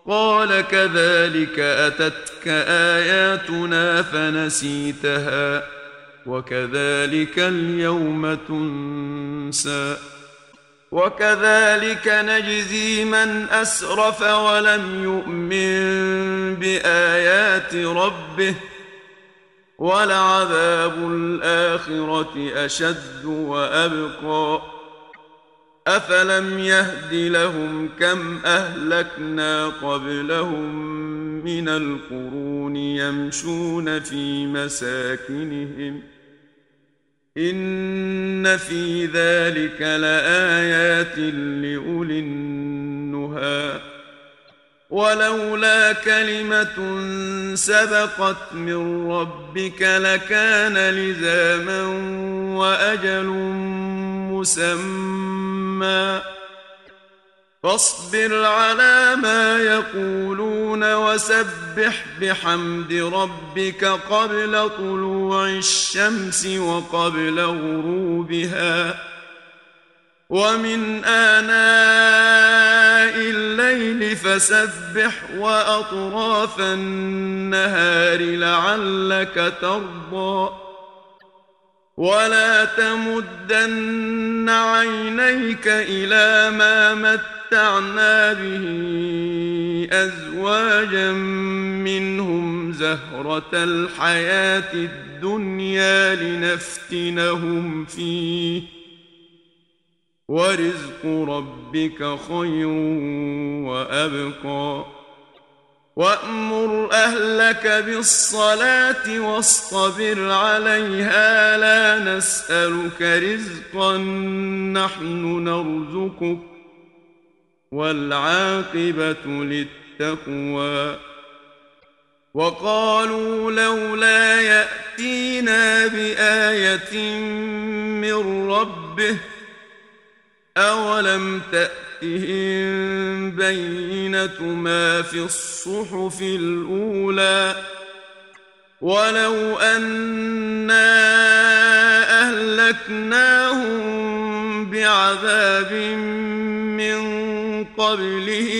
قال كذلك أتتك آياتنا فنسيتها وكذلك اليوم تنسى وكذلك نجزي من أسرف ولم يؤمن بآيات ربه ولعذاب الآخرة أشد وأبقى أفلم يهد لهم كم أهلكنا قبلهم من القرون يمشون في مساكنهم إن في ذلك لآيات لأولي النهى ولولا كلمة سبقت من ربك لكان لزاما وأجل مسمى فاصبر على ما يقولون وسبح بحمد ربك قبل طلوع الشمس وقبل غروبها ومن آناء الليل فسبح وأطراف النهار لعلك ترضى ولا تمدن عينيك إلى ما متعنا به أزواجا منهم زهرة الحياة الدنيا لنفتنهم فيه ورزق ربك خير وأبقى وأمر أهلك بالصلاة واصطبر عليها لا نسألك رزقا نحن نرزقك والعاقبة للتقوى وقالوا لولا يأتينا بآية من ربه أولم تأتهم بينة ما في الصحف الأولى ولو أنا أهلكناهم بعذاب من قبله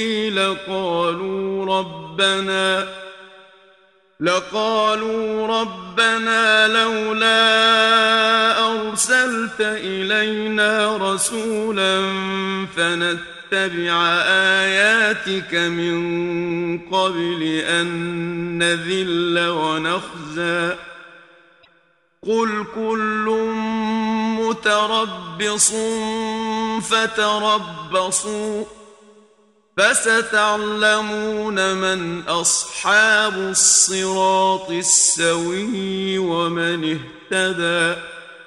لقالوا ربنا لولا أرسلت إلينا رسولا فنتبع آياتك من قبل أن نذل ونخزى قل كل متربص فتربصوا فستعلمون من أصحاب الصراط السوي ومن اهتدى